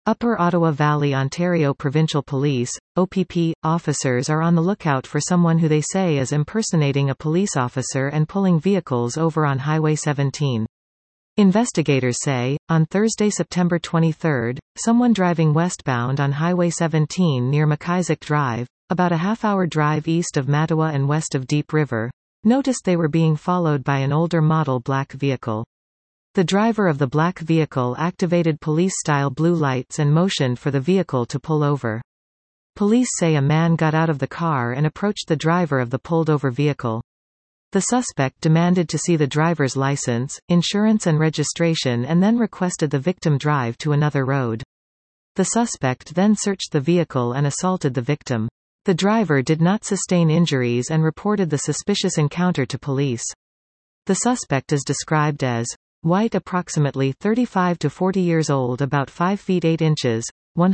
Upper Ottawa Valley Ontario Provincial Police, OPP, officers are on the lookout for someone who they say is impersonating a police officer and pulling vehicles over on Highway 17. Investigators say, on Thursday, September 23, someone driving westbound on Highway 17 near McIsaac Drive, about a half-hour drive east of Mattawa and west of Deep River, noticed they were being followed by an older model black vehicle. The driver of the black vehicle activated police-style blue lights and motioned for the vehicle to pull over. Police say a man got out of the car and approached the driver of the pulled-over vehicle. The suspect demanded to see the driver's license, insurance and registration and then requested the victim drive to another road. The suspect then searched the vehicle and assaulted the victim. The driver did not sustain injuries and reported the suspicious encounter to police. The suspect is described as white, approximately 35 to 40 years old, about 5 feet 8 inches,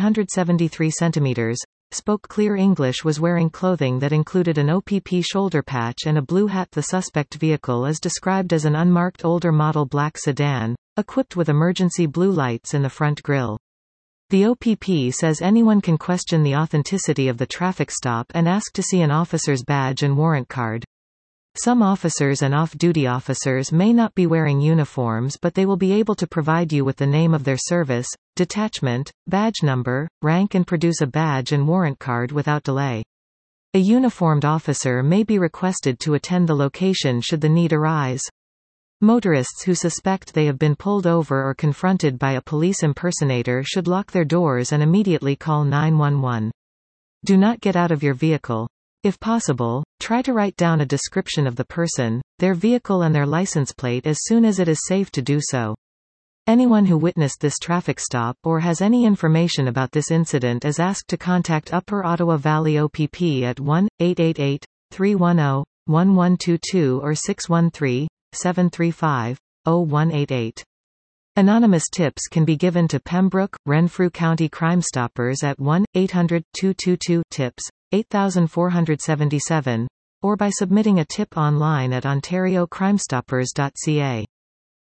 173 centimeters, spoke clear English, was wearing clothing that included an OPP shoulder patch and a blue hat. The suspect vehicle is described as an unmarked older model black sedan, equipped with emergency blue lights in the front grille. The OPP says anyone can question the authenticity of the traffic stop and ask to see an officer's badge and warrant card. Some officers and off-duty officers may not be wearing uniforms, but they will be able to provide you with the name of their service, detachment, badge number, rank and produce a badge and warrant card without delay. A uniformed officer may be requested to attend the location should the need arise. Motorists who suspect they have been pulled over or confronted by a police impersonator should lock their doors and immediately call 911. Do not get out of your vehicle. If possible, try to write down a description of the person, their vehicle and their license plate as soon as it is safe to do so. Anyone who witnessed this traffic stop or has any information about this incident is asked to contact Upper Ottawa Valley OPP at 1-888-310-1122 or 613-735-0188. Anonymous tips can be given to Pembroke, Renfrew County Crime Stoppers at 1-800-222-TIPS, 8477, or by submitting a tip online at ontariocrimestoppers.ca.